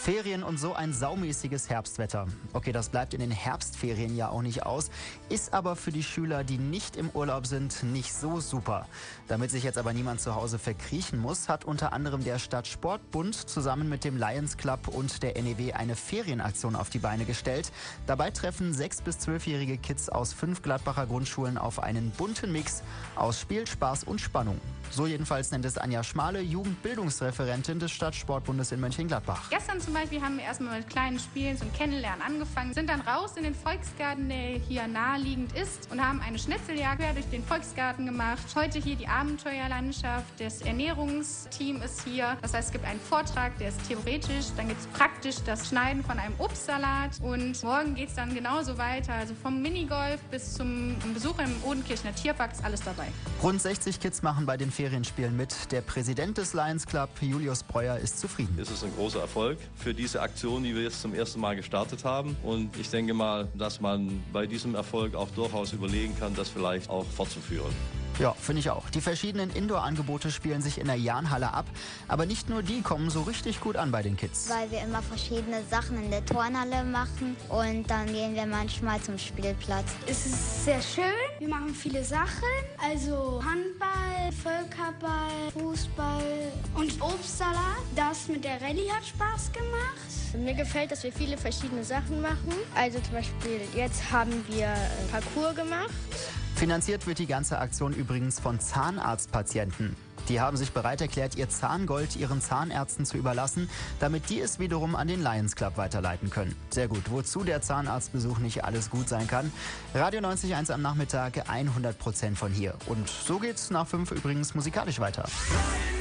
Ferien und so ein saumäßiges Herbstwetter. Okay, das bleibt in den Herbstferien ja auch nicht aus, ist aber für die Schüler, die nicht im Urlaub sind, nicht so super. Damit sich jetzt aber niemand zu Hause verkriechen muss, hat unter anderem der Stadtsportbund zusammen mit dem Lions Club und der NEW eine Ferienaktion auf die Beine gestellt. Dabei treffen 6- bis 12-jährige Kids aus 5 Gladbacher Grundschulen auf einen bunten Mix aus Spiel, Spaß und Spannung. So jedenfalls nennt es Anja Schmale, Jugendbildungsreferentin des Stadtsportbundes in Mönchengladbach. Gestern zum Beispiel haben wir erstmal mit kleinen Spielen, so ein Kennenlernen angefangen, sind dann raus in den Volksgarten, der hier naheliegend ist, und haben eine Schnitzeljagd quer durch den Volksgarten gemacht. Heute hier die Abenteuerlandschaft, das Ernährungsteam ist hier. Das heißt, es gibt einen Vortrag, der ist theoretisch, dann gibt es praktisch das Schneiden von einem Obstsalat und morgen geht es dann genauso weiter. Also vom Minigolf bis zum Besuch im Odenkirchner Tierpark ist alles dabei. Rund 60 Kids machen bei den Ferienspielen mit. Der Präsident des Lions Club, Julius Breuer, ist zufrieden. Es ist ein großer Erfolg für diese Aktion, die wir jetzt zum ersten Mal gestartet haben. Und ich denke mal, dass man bei diesem Erfolg auch durchaus überlegen kann, das vielleicht auch fortzuführen. Ja, finde ich auch. Die verschiedenen Indoor-Angebote spielen sich in der Jahnhalle ab. Aber nicht nur die kommen so richtig gut an bei den Kids. Weil wir immer verschiedene Sachen in der Turnhalle machen und dann gehen wir manchmal zum Spielplatz. Es ist sehr schön. Wir machen viele Sachen, also Handball, Völkerball, Fußball und Obstsalat. Das mit der Rallye hat Spaß gemacht. Mir gefällt, dass wir viele verschiedene Sachen machen. Also zum Beispiel jetzt haben wir Parcours gemacht. Finanziert wird die ganze Aktion übrigens von Zahnarztpatienten. Die haben sich bereit erklärt, ihr Zahngold ihren Zahnärzten zu überlassen, damit die es wiederum an den Lions Club weiterleiten können. Sehr gut. Wozu der Zahnarztbesuch nicht alles gut sein kann. Radio 90.1 am Nachmittag, 100% von hier. Und so geht's nach 5 übrigens musikalisch weiter.